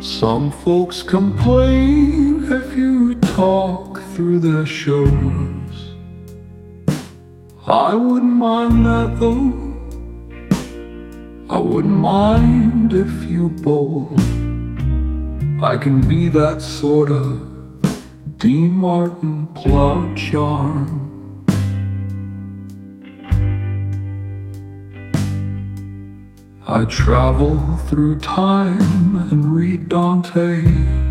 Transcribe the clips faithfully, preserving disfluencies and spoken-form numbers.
Some folks complain if you talk through their shows. I wouldn't mind that though. I wouldn't mind if you bowl. I can be that sort of Dean Martin plow charm. I travel through time and read Dante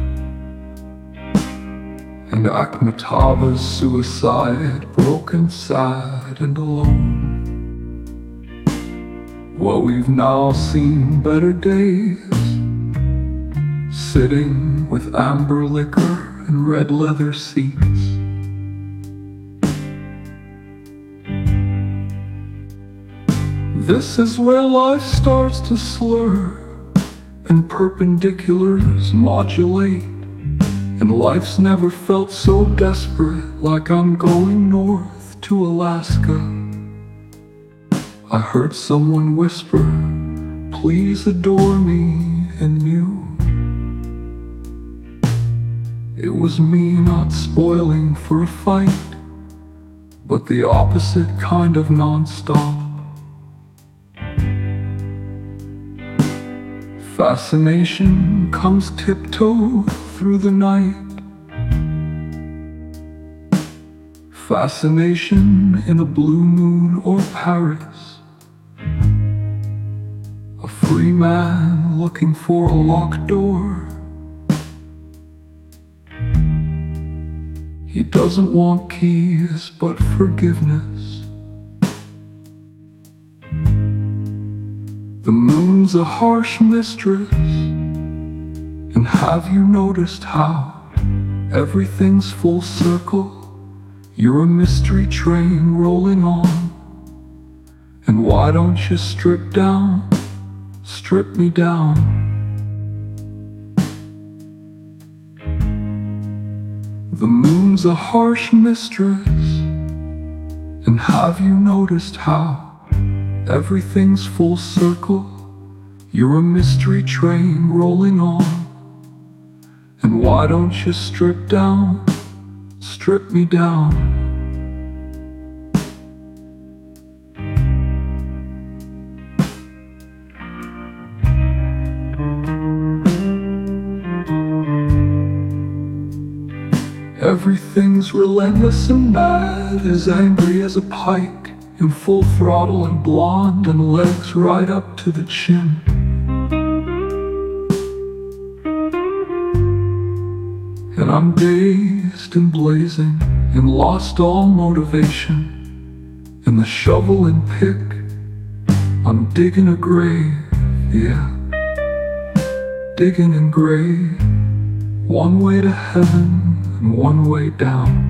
and Akhmatova's suicide, broken, sad, and alone. Well, we've now seen better days, sitting with amber liquor and red leather seats. This is where life starts to slur and perpendiculars modulate, and life's never felt so desperate like I'm going north to Alaska. I heard someone whisper, please adore me, and knew it was me not spoiling for a fight, but the opposite kind of non-stop. Fascination comes tiptoe through the night. Fascination in a blue moon or Paris. A free man looking for a locked door. He doesn't want keys but forgiveness. The moon's a harsh mistress, and have you noticed how everything's full circle? You're a mystery train rolling on, and why don't you strip down, strip me down? The moon's a harsh mistress, and have you noticed how everything's full circle? You're a mystery train rolling on, and why don't you strip down, strip me down? Everything's relentless and mad, as angry as a pike, in full throttle and blonde, and legs right up to the chin. And I'm dazed and blazing and lost all motivation. In the shovel and pick, I'm digging a grave, yeah, digging in grave. One way to heaven and one way down.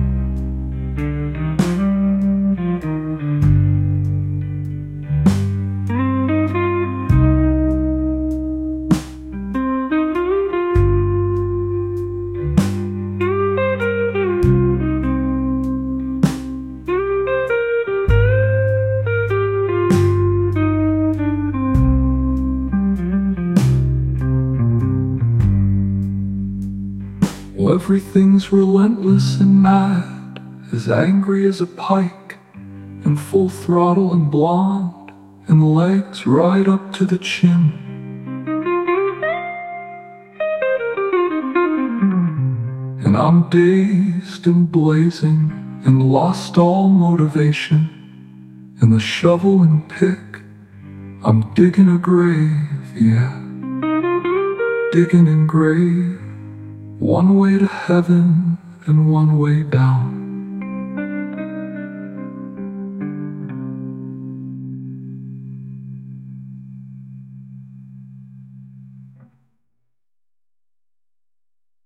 Everything's relentless and mad, as angry as a pike, in full throttle and blonde, and legs right up to the chin. And I'm dazed and blazing and lost all motivation. In the shovel and pick, I'm digging a grave, yeah, digging in grave. One way to heaven and one way down.